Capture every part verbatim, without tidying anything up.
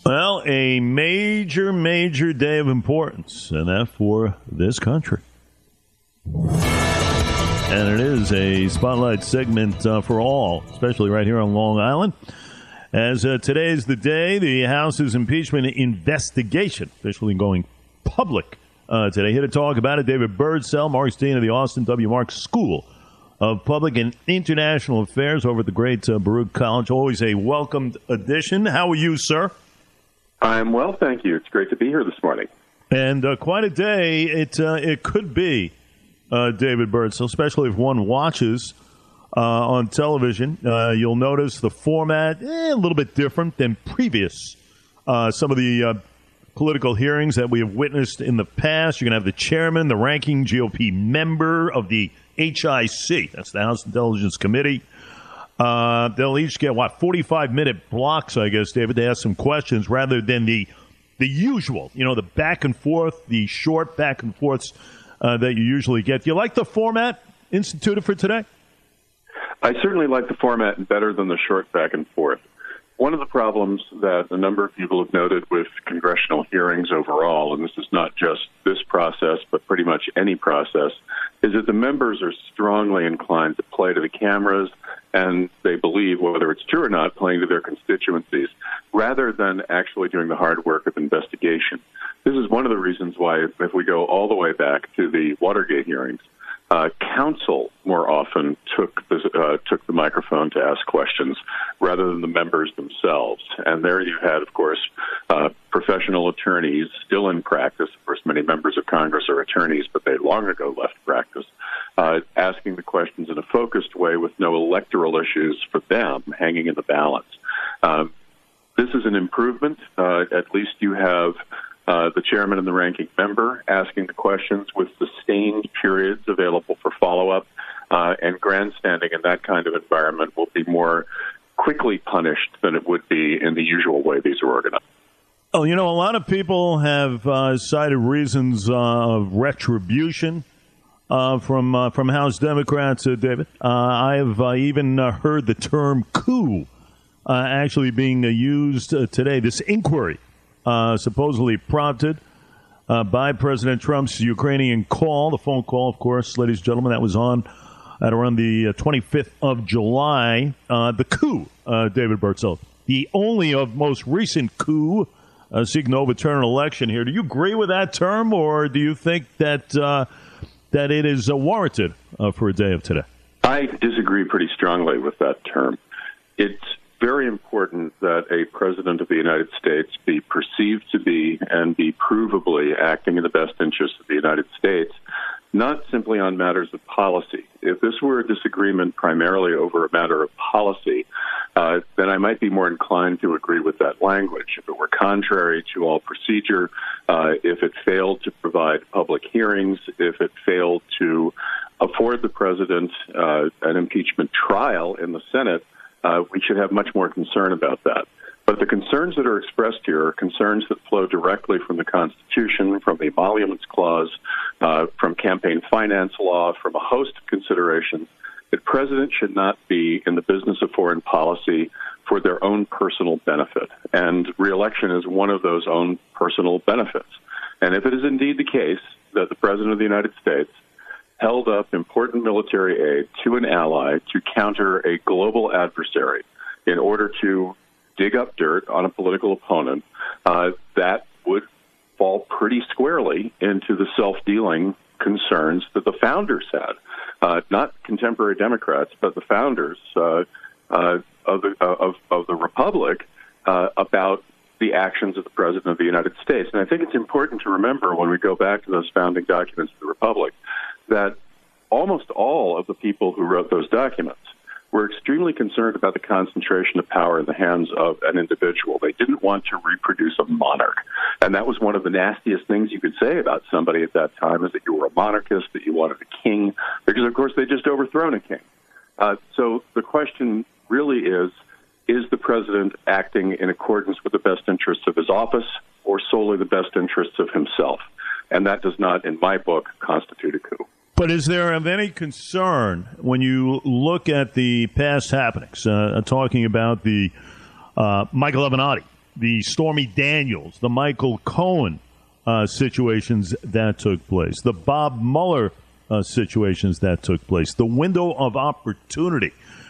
Well, a major, major day of importance, and that for this country. And it is a spotlight segment uh, for all, especially right here on Long Island. As uh, today is the day, the House's impeachment investigation officially going public uh, today. Here to talk about it, David Birdsell, Marks Dean of the Austin W. Marks School of Public and International Affairs over at the great uh, Baruch College. Always a welcomed addition. How are you, sir? I'm well, thank you. It's great to be here this morning. And uh, quite a day it uh, it could be, uh, David Birdsell, especially if one watches uh, on television. Uh, you'll notice the format eh, a little bit different than previous. Uh, some of the uh, political hearings that we have witnessed in the past. You're going to have the chairman, the ranking G O P member of the H I C. That's the House Intelligence Committee. Uh, they'll each get, what, forty-five minute blocks, I guess, David, to ask some questions rather than the the usual, you know, the back and forth, the short back and forths uh, that you usually get. Do you like the format instituted for today? I certainly like the format better than the short back and forth. One of the problems that a number of people have noted with congressional hearings overall, and this is not just this process, but pretty much any process, is that the members are strongly inclined to play to the cameras, and they believe, whether it's true or not, playing to their constituencies, rather than actually doing the hard work of investigation. This is one of the reasons why, if we go all the way back to the Watergate hearings, uh, counsel more often took the, uh, took the microphone to ask questions rather than the members themselves. And there you had, of course, uh, professional attorneys still in practice. Of course, many members of Congress are attorneys, but they long ago left practice. Uh, asking the questions in a focused way with no electoral issues for them hanging in the balance. Um, this is an improvement. Uh, at least you have uh, the chairman and the ranking member asking the questions with sustained periods available for follow-up, uh, and grandstanding in that kind of environment will be more quickly punished than it would be in the usual way these are organized. Oh, you know, a lot of people have uh, cited reasons uh, of retribution Uh, from uh, from House Democrats, uh, David. Uh, I have uh, even uh, heard the term coup uh, actually being uh, used uh, today. This inquiry, uh, supposedly prompted uh, by President Trump's Ukrainian call, the phone call, of course, ladies and gentlemen, that was on at around the uh, twenty-fifth of July. Uh, the coup, uh, David Birdsell, the only of most recent coup uh, seeking to overturn an election here. Do you agree with that term, or do you think that uh, that it is uh, warranted uh, for a day of today? I disagree pretty strongly with that term. It's very important that a president of the United States be perceived to be and be provably acting in the best interest of the United States, not simply on matters of policy. If this were a disagreement primarily over a matter of policy, uh, then I might be more inclined to agree with that language. If it were contrary to all procedure, uh, if it failed to provide public hearings, if it failed to afford the president uh, an impeachment trial in the Senate, uh, we should have much more concern about that. But the concerns that are expressed here are concerns that flow directly from the Constitution, from the Emoluments Clause, uh, from campaign finance law, from a host of considerations. The president should not be in the business of foreign policy for their own personal benefit. And reelection is one of those own personal benefits. And if it is indeed the case that the president of the United States held up important military aid to an ally to counter a global adversary in order to dig up dirt on a political opponent, uh, that would fall pretty squarely into the self-dealing concerns that the founders had. Uh, not contemporary Democrats, but the founders uh, uh, of, the, uh, of, of the Republic uh, about the actions of the President of the United States. And I think it's important to remember when we go back to those founding documents of the Republic that almost all of the people who wrote those documents were extremely concerned about the concentration of power in the hands of an individual. They didn't want to reproduce a monarch. And that was one of the nastiest things you could say about somebody at that time, is that you were a monarchist, that you wanted a king, because, of course, they just overthrown a king. Uh, so the question really is, is the president acting in accordance with the best interests of his office or solely the best interests of himself? And that does not, in my book, constitute a coup. But is there of any concern when you look at the past happenings, uh, talking about the uh, Michael Avenatti the Stormy Daniels, the Michael Cohen uh, situations that took place, the Bob Mueller uh, situations that took place, the window of opportunity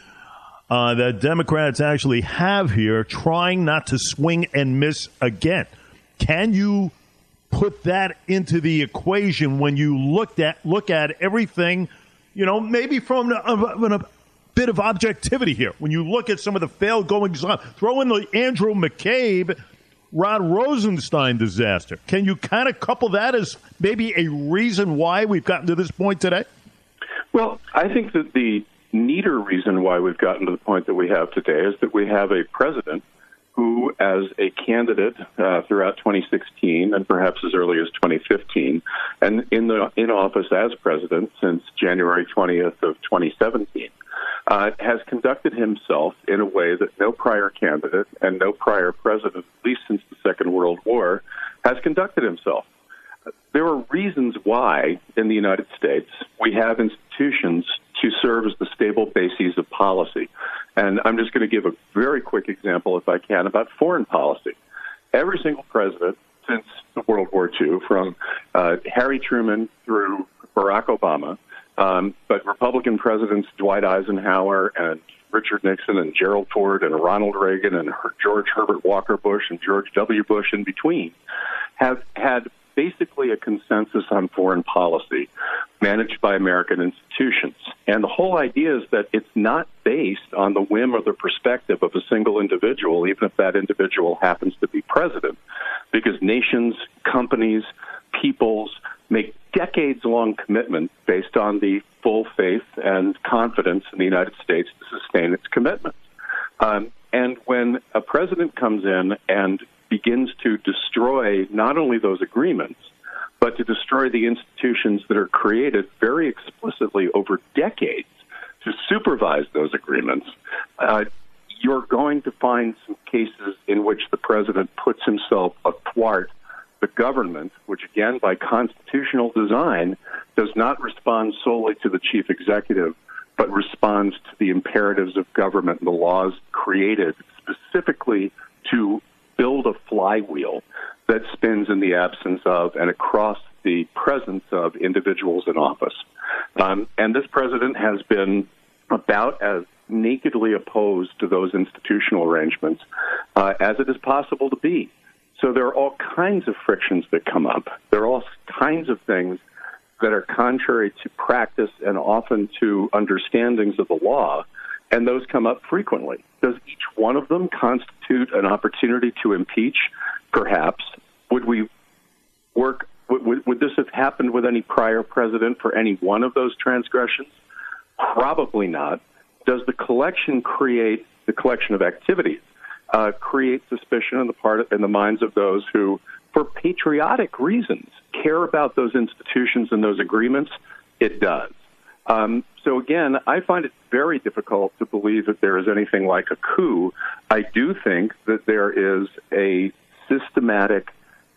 uh, that Democrats actually have here, trying not to swing and miss again. Can you put that into the equation when you looked at look at everything, you know, maybe from a, a, a bit of objectivity here? When you look at some of the failed goings on, throw in the Andrew McCabe, Rod Rosenstein disaster. Can you kind of couple that as maybe a reason why we've gotten to this point today? Well, I think that the neater reason why we've gotten to the point that we have today is that we have a president who, as a candidate uh, throughout twenty sixteen and perhaps as early as twenty fifteen, and in the in office as president since January twentieth of twenty seventeen, uh, has conducted himself in a way that no prior candidate and no prior president, at least since the Second World War, has conducted himself. There are reasons why, in the United States, we have institutions to serve as the stable bases of policy. And I'm just going to give a very quick example, if I can, about foreign policy. Every single president since World War Two, from uh, Harry Truman through Barack Obama, um, but Republican presidents Dwight Eisenhower and Richard Nixon and Gerald Ford and Ronald Reagan and George Herbert Walker Bush and George W. Bush in between, have had basically a consensus on foreign policy managed by American institutions. And the whole idea is that it's not based on the whim or the perspective of a single individual, even if that individual happens to be president, because nations, companies, peoples make decades-long commitment based on the full faith and confidence in the United States to sustain its commitments. Um, and when a president comes in and begins to destroy not only those agreements, but to destroy the institutions that are created very explicitly over decades to supervise those agreements, uh, you're going to find some cases in which the president puts himself athwart the government, which, again, by constitutional design, does not respond solely to the chief executive, but responds to the imperatives of government and the laws created specifically to build a flywheel that spins in the absence of and across the presence of individuals in office. Um, and this president has been about as nakedly opposed to those institutional arrangements uh, as it is possible to be. So there are all kinds of frictions that come up. There are all kinds of things that are contrary to practice and often to understandings of the law, and those come up frequently. Does each one of them constitute an opportunity to impeach? Perhaps. Would we work? Would, would this have happened with any prior president for any one of those transgressions? Probably not. Does the collection create the collection of activities uh, create suspicion in the part of, in the minds of those who, for patriotic reasons, care about those institutions and those agreements? It does. Um, so again, I find it very difficult to believe that there is anything like a coup. I do think that there is a systematic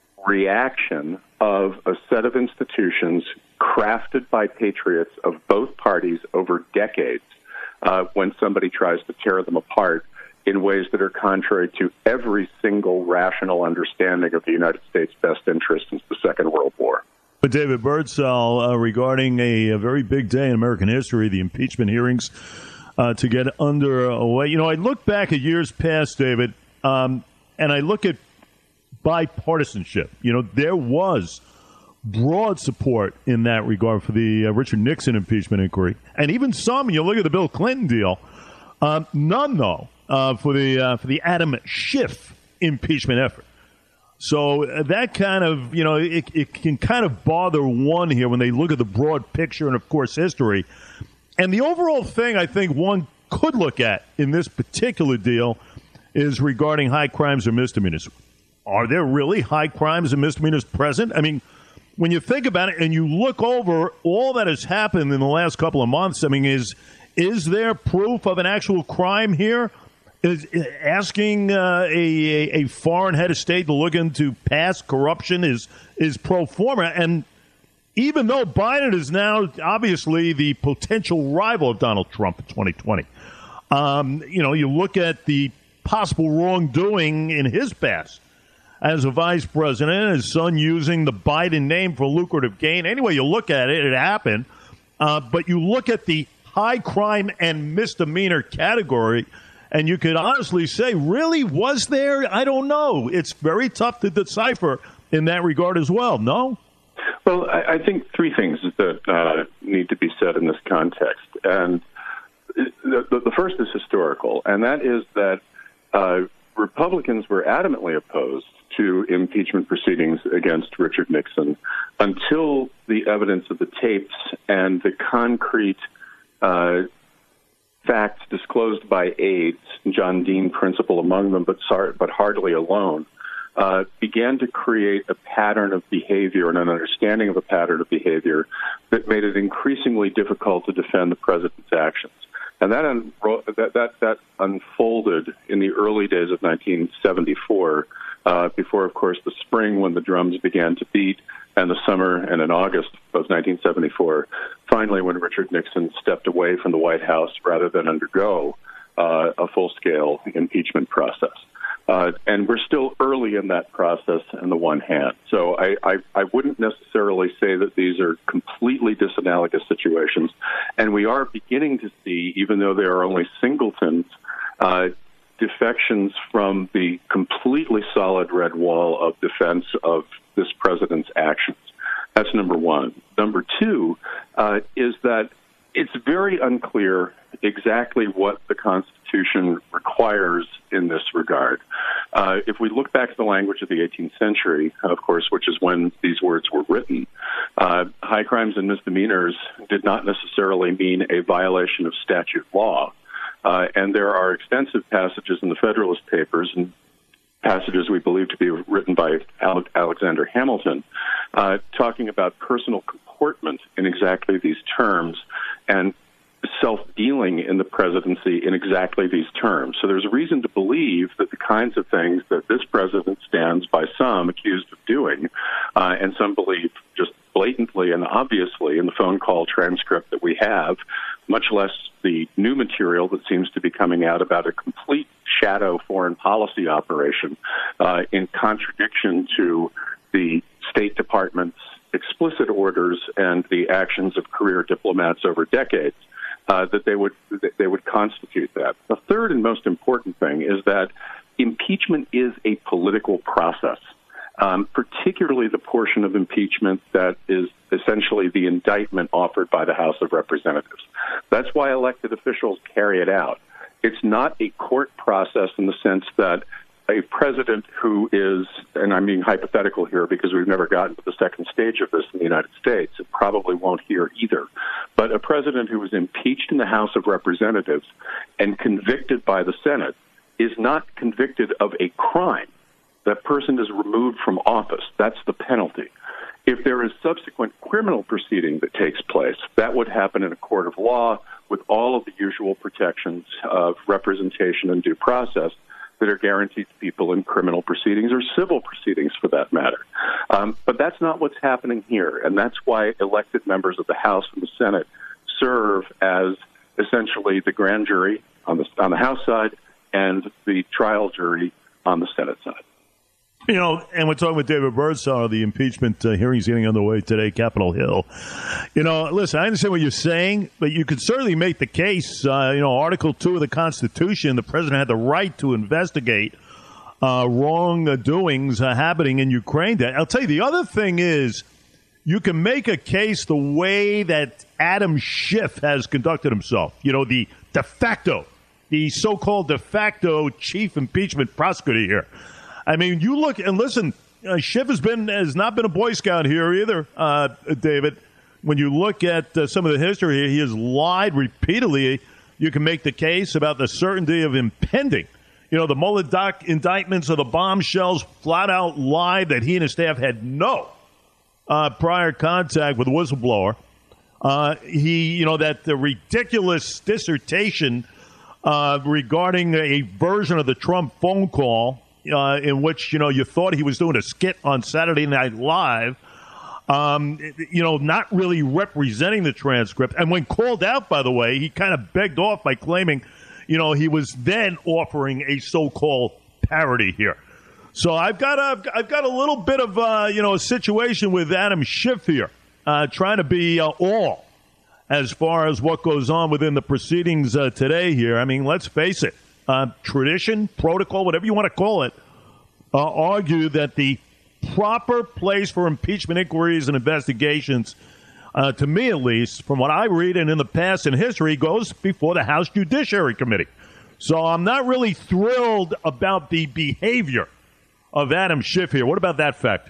reaction of a set of institutions crafted by patriots of both parties over decades uh, when somebody tries to tear them apart in ways that are contrary to every single rational understanding of the United States' best interest since the Second World War. But David Birdsall, uh, regarding a, a very big day in American history, the impeachment hearings uh, to get underway. You know, I look back at years past, David, um, and I look at bipartisanship. You know, there was broad support in that regard for the uh, Richard Nixon impeachment inquiry. And even some, you look at the Bill Clinton deal, um, none, though, uh, for the uh, for the Adam Schiff impeachment effort. So uh, that kind of, you know, it, it can kind of bother one here when they look at the broad picture and, of course, history. And the overall thing I think one could look at in this particular deal is regarding high crimes or misdemeanors. Are there really high crimes and misdemeanors present? I mean, when you think about it and you look over all that has happened in the last couple of months, I mean, is is there proof of an actual crime here? Is asking uh, a, a foreign head of state to look into past corruption is is pro forma. And even though Biden is now obviously the potential rival of Donald Trump in twenty twenty, um, you know, you look at the possible wrongdoing in his past as a vice president, his son using the Biden name for lucrative gain. Anyway, you look at it, it happened. Uh, but you look at the high crime and misdemeanor category, and you could honestly say, really, was there? I don't know. It's very tough to decipher in that regard as well, no? Well, I, I think three things that uh, need to be said in this context. And the, the, the first is historical, and that is that uh, Republicans were adamantly opposed to impeachment proceedings against Richard Nixon until the evidence of the tapes and the concrete uh, facts disclosed by aides, John Dean principal among them, but, but hardly alone, Uh, began to create a pattern of behavior and an understanding of a pattern of behavior that made it increasingly difficult to defend the president's actions. And that, un- that, that, that unfolded in the early days of nineteen seventy-four, uh, before, of course, the spring when the drums began to beat, and the summer and in August of nineteen seventy-four, finally when Richard Nixon stepped away from the White House rather than undergo uh, a full-scale impeachment process. Uh, and we're still early in that process on the one hand. So I, I, I wouldn't necessarily say that these are completely disanalogous situations. And we are beginning to see, even though there are only singletons, uh, defections from the completely solid red wall of defense of this president's actions. That's number one. Number two uh, is that it's very unclear exactly what the Constitution requires in this regard. Uh, if we look back to the language of the eighteenth century, of course, which is when these words were written, uh, high crimes and misdemeanors did not necessarily mean a violation of statute law. Uh, and there are extensive passages in the Federalist Papers and passages we believe to be written by Alexander Hamilton, uh, talking about personal comportment in exactly these terms and self-dealing in the presidency in exactly these terms. So there's a reason to believe that the kinds of things that this president stands by some accused of doing, uh, and some believe just blatantly and obviously in the phone call transcript that we have, much less the new material that seems to be coming out about a complete shadow foreign policy operation uh, in contradiction to the State Department's explicit orders and the actions of career diplomats over decades, uh, that they would that they would constitute that. The third and most important thing is that impeachment is a political process, um, particularly the portion of impeachment that is essentially the indictment offered by the House of Representatives. That's why elected officials carry it out. It's not a court process in the sense that a president who is, and I'm being hypothetical here because we've never gotten to the second stage of this in the United States, and probably won't here either, but a president who is impeached in the House of Representatives and convicted by the Senate is not convicted of a crime. That person is removed from office. That's the penalty. If there is subsequent criminal proceeding that takes place, that would happen in a court of law with all of the usual protections of representation and due process that are guaranteed to people in criminal proceedings or civil proceedings for that matter. Um, but that's not what's happening here, and that's why elected members of the House and the Senate serve as essentially the grand jury on the, on the House side and the trial jury on the Senate side. You know, and we're talking with David Birdsong, the impeachment uh, hearings getting underway today, Capitol Hill. You know, listen, I understand what you're saying, but you could certainly make the case, uh, you know, Article two of the Constitution, the president had the right to investigate uh, wrongdoings uh, happening in Ukraine. I'll tell you, the other thing is you can make a case the way that Adam Schiff has conducted himself, you know, the de facto, the so-called de facto chief impeachment prosecutor here. I mean, you look and listen. Uh, Schiff has been has not been a Boy Scout here either, uh, David. When you look at uh, some of the history here, he has lied repeatedly. You can make the case about the certainty of impending. You know, the Mueller doc indictments of the bombshells flat out lied that he and his staff had no uh, prior contact with the whistleblower. Uh, he, you know, that the ridiculous dissertation uh, regarding a version of the Trump phone call. Uh, in which, you know, you thought he was doing a skit on Saturday Night Live, um, you know, not really representing the transcript. And when called out, by the way, he kind of begged off by claiming, you know, he was then offering a so-called parody here. So I've got a, I've got a little bit of, uh, you know, a situation with Adam Schiff here, uh, trying to be uh, all as far as what goes on within the proceedings uh, today here. I mean, let's face it, uh, tradition, protocol, whatever you want to call it, uh, argue that the proper place for impeachment inquiries and investigations, uh, to me at least, from what I read and in the past and history, goes before the House Judiciary Committee. So I'm not really thrilled about the behavior of Adam Schiff here. What about that factor?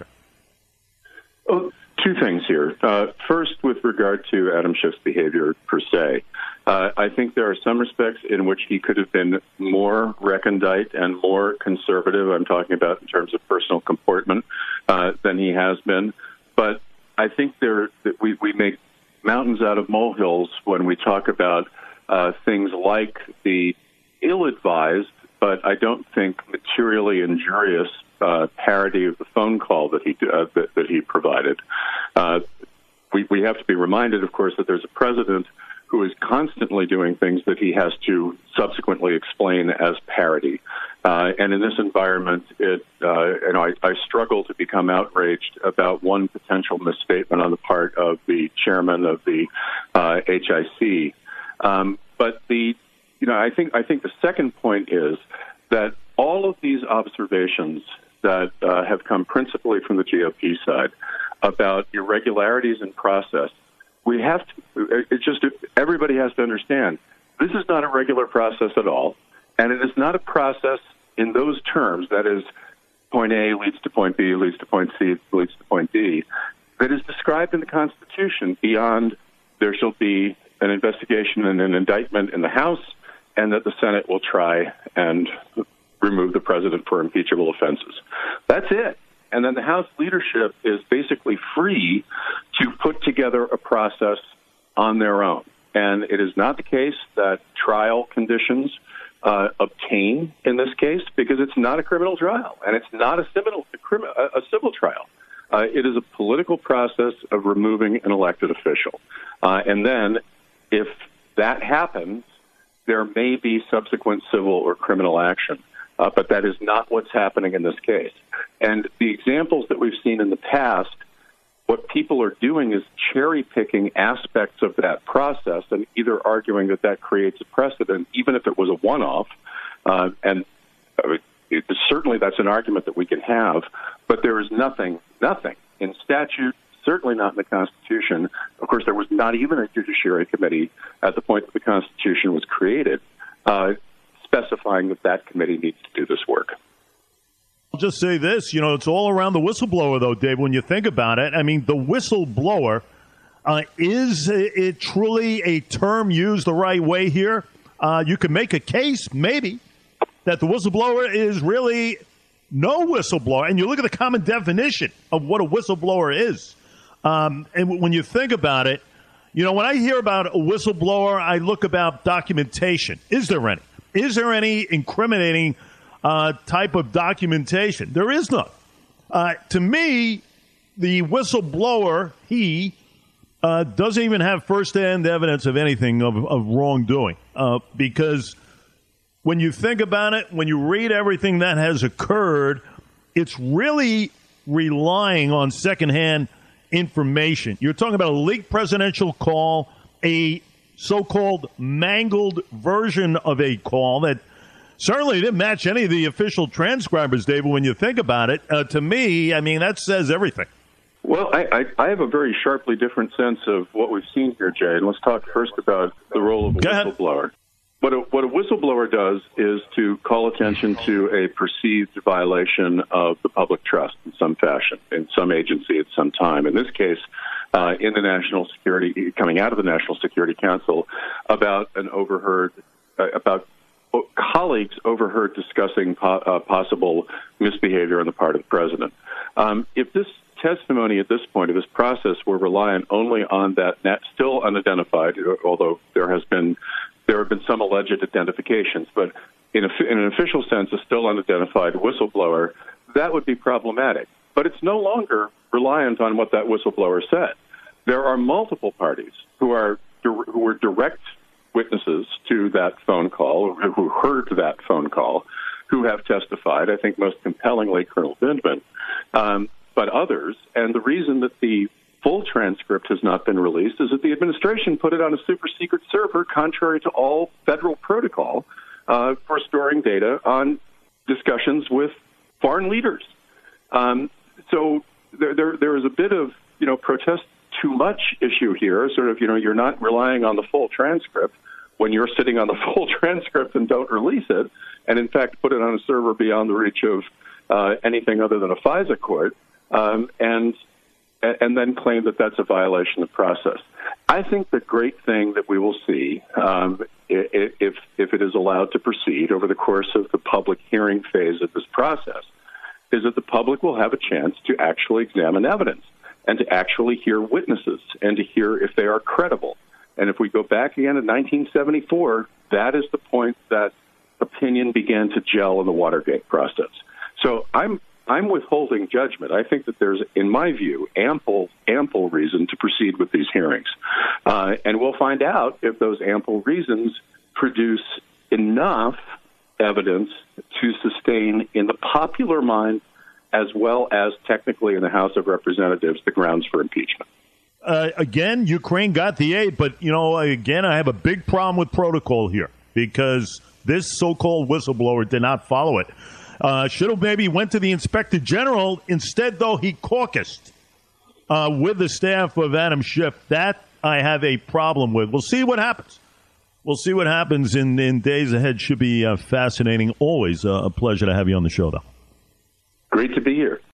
Well, two things here. Uh, first, with regard to Adam Schiff's behavior per se, uh, I think there are some respects in which he could have been more recondite and more conservative, I'm talking about in terms of personal comportment, uh, than he has been. But I think there that we, we make mountains out of molehills when we talk about uh, things like the ill-advised, but I don't think materially injurious uh, parody of the phone call that he uh, that, that he provided. Uh, we, we have to be reminded, of course, that there's a president who is constantly doing things that he has to subsequently explain as parody. Uh, and in this environment, it, uh, you know, I, I struggle to become outraged about one potential misstatement on the part of the chairman of the uh, H I C. Um, but the, you know, I think I think the second point is that all of these observations that uh, have come principally from the G O P side about irregularities in process, we have to, it's just, everybody has to understand, this is not a regular process at all, and it is not a process in those terms, that is, point A leads to point B, leads to point C, leads to point D, that is described in the Constitution beyond there shall be an investigation and an indictment in the House, and that the Senate will try and remove the president for impeachable offenses. That's it. And then the House leadership is basically free to put together a process on their own. And it is not the case that trial conditions uh, obtain in this case, because it's not a criminal trial, and it's not a civil, a, a civil trial. Uh, it is a political process of removing an elected official. Uh, and then if that happens, there may be subsequent civil or criminal action. Uh, but that is not what's happening in this case. And the examples that we've seen in the past, what people are doing is cherry-picking aspects of that process and either arguing that that creates a precedent, even if it was a one-off, uh, and uh, it, certainly that's an argument that we can have, but there is nothing, nothing in statute, certainly not in the Constitution. Of course, there was not even a Judiciary Committee at the point that the Constitution was created, uh, specifying that that committee needs to do this work. I'll just say this, you know, it's all around the whistleblower, though, Dave, when you think about it. I mean, the whistleblower, uh, is it truly a term used the right way here? Uh, you can make a case, maybe, that the whistleblower is really no whistleblower. And you look at the common definition of what a whistleblower is. Um, and when you think about it, you know, when I hear about a whistleblower, I look about documentation. Is there any? Is there any incriminating uh, type of documentation? There is none. Uh, to me, the whistleblower, he uh, doesn't even have firsthand evidence of anything of, of wrongdoing. Uh, because when you think about it, when you read everything that has occurred, it's really relying on secondhand information. You're talking about a leaked presidential call, a so-called mangled version of a call that certainly didn't match any of the official transcribers, David, when you think about it. Uh, to me, I mean, that says everything. Well, I, I, I have a very sharply different sense of what we've seen here, Jay. And let's talk first about the role of a Go whistleblower. ahead. What a, what a whistleblower does is to call attention to a perceived violation of the public trust in some fashion, in some agency at some time. In this case, uh, in the National Security, coming out of the National Security Council, about an overheard, uh, about colleagues overheard discussing po- uh, possible misbehavior on the part of the president. Um, if this testimony at this point of this process were reliant only on that net, still unidentified, although there has been there have been some alleged identifications, but in, a, in an official sense, a still unidentified whistleblower, that would be problematic. But it's no longer reliant on what that whistleblower said. There are multiple parties who are who are direct witnesses to that phone call, who heard that phone call, who have testified, I think most compellingly Colonel Vindman, um, but others. And the reason that the full transcript has not been released is that the administration put it on a super secret server, contrary to all federal protocol uh, for storing data on discussions with foreign leaders. Um, so there, there, there is a bit of, you know, protest too much issue here. Sort of, you know, you're not relying on the full transcript when you're sitting on the full transcript and don't release it, and in fact put it on a server beyond the reach of uh, anything other than a FISA court, um, and and then claim that that's a violation of process. I think the great thing that we will see, um, if if it is allowed to proceed over the course of the public hearing phase of this process, is that the public will have a chance to actually examine evidence and to actually hear witnesses and to hear if they are credible. And if we go back again to nineteen seventy-four, that is the point that opinion began to gel in the Watergate process. So I'm I'm withholding judgment. I think that there's, in my view, ample, ample reason to proceed with these hearings. Uh, and we'll find out if those ample reasons produce enough evidence to sustain in the popular mind as well as technically in the House of Representatives the grounds for impeachment. Uh, again, Ukraine got the aid, but, you know, again, I have a big problem with protocol here because this so-called whistleblower did not follow it. Uh, should have maybe went to the Inspector General. Instead, though, he caucused uh, with the staff of Adam Schiff. That I have a problem with. We'll see what happens. We'll see what happens in, in days ahead. Should be uh, fascinating. Always uh, a pleasure to have you on the show, though. Great to be here.